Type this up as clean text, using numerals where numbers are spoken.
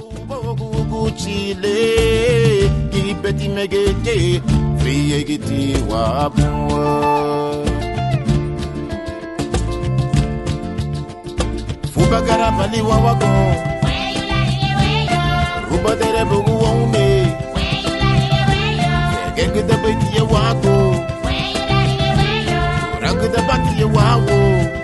Chile, kipeti megete, free giti wabwa. Fubagara bali wawago, ruba dere bugu waume, get the beti wago, rag the baki wawo.